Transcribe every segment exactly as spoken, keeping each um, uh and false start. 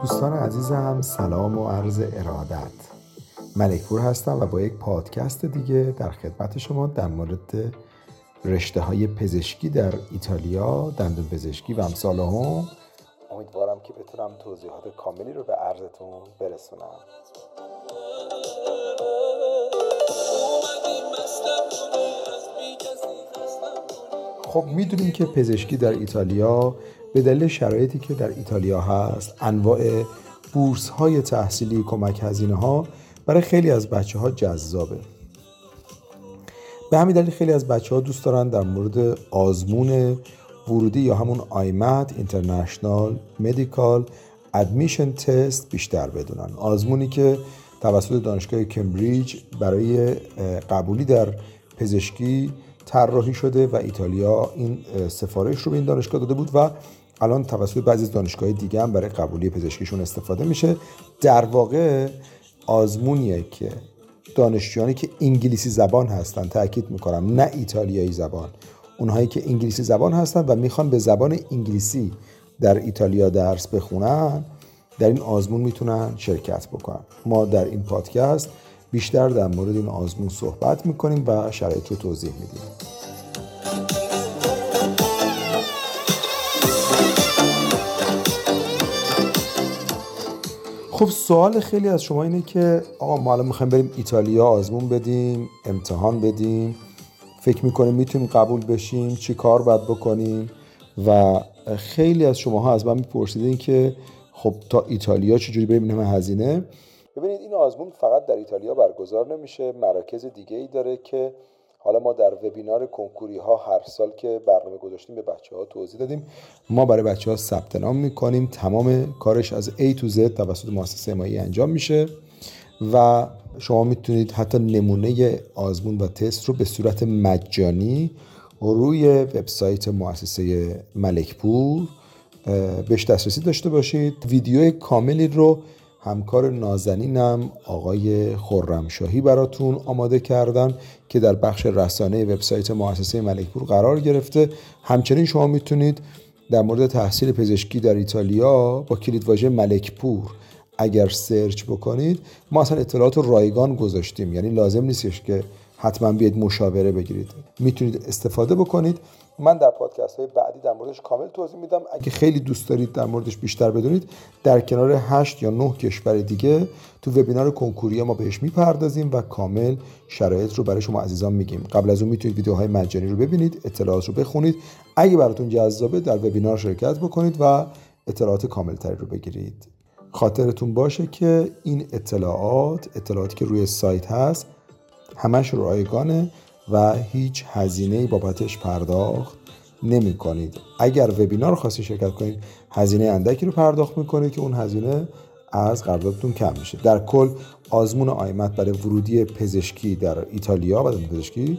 دوستان عزیزم، سلام و عرض ارادت. ملکپور هستم و با یک پادکست دیگه در خدمت شما در مورد رشته های پزشکی در ایتالیا، دندون پزشکی و امثال هم. امیدوارم که بتونم توضیحات کاملی رو به عرضتون برسونم. خب میدونیم که پزشکی در ایتالیا به دلیل شرایطی که در ایتالیا هست، انواع بورس های تحصیلی، کمک هزینه ها برای خیلی از بچه ها جذابه. به همین دلیل خیلی از بچه ها دوست دارن در مورد آزمون ورودی یا همون آیمت اینترنشنال مدیکال ادمیشن تست بیشتر بدونن. آزمونی که توسط دانشگاه کمبریج برای قبولی در پزشکی طراحی شده و ایتالیا این سفارش رو به این دانشگاه داده بود و الان توسط بعضی از دانشگاه دیگه هم برای قبولی پزشکیشون استفاده میشه. در واقع آزمونیه که دانشجویانی که انگلیسی زبان هستن، تاکید میکنم نه ایتالیایی زبان، اونهایی که انگلیسی زبان هستن و میخوان به زبان انگلیسی در ایتالیا درس بخونن، در این آزمون میتونن شرکت بکنن. ما در این پادکست بیشتر در مورد این آزمون صحبت میکنیم و شرایط رو توضیح میدیم. خب سوال خیلی از شما اینه که آقا ما الان میخوایم بریم ایتالیا آزمون بدیم، امتحان بدیم، فکر میکنیم میتونیم قبول بشیم، چی کار باید بکنیم؟ و خیلی از شماها از من میپرسیدین که خب تا ایتالیا چجوری بریم، این همه هزینه؟ ببینید این آزمون فقط در ایتالیا برگزار نمیشه، مراکز دیگه ای داره که حالا ما در وبینار کنکوری ها هر سال که برنامه گذاشتیم به بچه ها توضیح دادیم. ما برای بچه ها ثبت نام میکنیم، تمام کارش از A to Z توسط مؤسسه امایی انجام میشه و شما میتونید حتی نمونه آزمون و تست رو به صورت مجانی روی وبسایت مؤسسه ملکپور بهش دسترسی داشته باشید. ویدیو کاملی رو همکار نازنینم آقای خرمشاهی براتون آماده کردن که در بخش رسانه وبسایت مؤسسه ملکپور قرار گرفته. همچنین شما میتونید در مورد تحصیل پزشکی در ایتالیا با کلیدواژه ملکپور اگر سرچ بکنید، ما اصلا اطلاعات رایگان گذاشتیم، یعنی لازم نیستش که حتما بیاید مشاوره بگیرید، میتونید استفاده بکنید. من در پادکست های بعدی در موردش کامل توضیح میدم. اگه خیلی دوست دارید در موردش بیشتر بدونید، در کنار هشت یا نه کشور دیگه تو وبینار کنکوری ما بهش میپردازیم و کامل شرایط رو برای شما عزیزان میگیم. قبل از اون میتونید ویدیوهای مجانی رو ببینید، اطلاعات رو بخونید، اگه براتون جذابه در وبینار شرکت بکنید و اطلاعات کامل تری رو بگیرید. خاطرتون باشه که این اطلاعات اطلاعاتی که روی سایت هست همش رایگانه و هیچ هزینه‌ای بابتش پرداخت نمی کنید. اگر وبینار خواستی شرکت کنید، هزینه اندکی رو پرداخت میکنید که اون هزینه از قراردادتون کم میشه. در کل آزمون آیمت برای ورودی پزشکی در ایتالیا و دندون پزشکی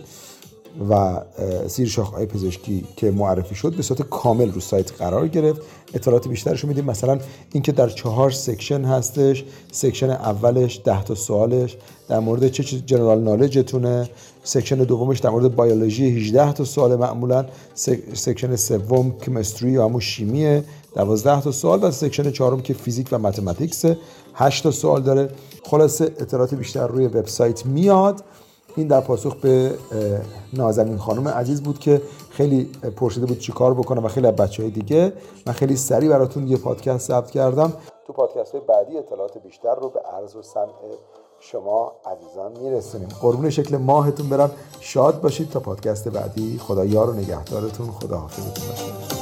و زیر شاخه‌های پزشکی که معرفی شد به صورت کامل رو سایت قرار گرفت. اطلاعات بیشترش رو میدیم، مثلا اینکه در چهار سکشن هستش. سکشن اولش ده تا سوالش در مورد چه چه جنرال نالجتونه، سکشن دومش در مورد بیولوژی هجده تا سوال معمولا، سکشن سوم کیمستری یا همون شیمیه دوازده تا سوال و سکشن چهارم که فیزیک و متمتیکس هشت تا سوال داره. خلاصه اطلاعات بیشتر روی وبسایت میاد. این در پاسخ به نازنین خانم عزیز بود که خیلی پرسیده بود چی کار بکنم و خیلی از بچهای دیگه. من خیلی سریع براتون یه پادکست ضبط کردم. تو پادکست های بعدی اطلاعات بیشتر رو به عرض و سمع شما عزیزان میرسونیم. قربون شکل ماهتون برم، شاد باشید. تا پادکست بعدی، خدا یار و نگهدارتون، خدا حافظتون باشه.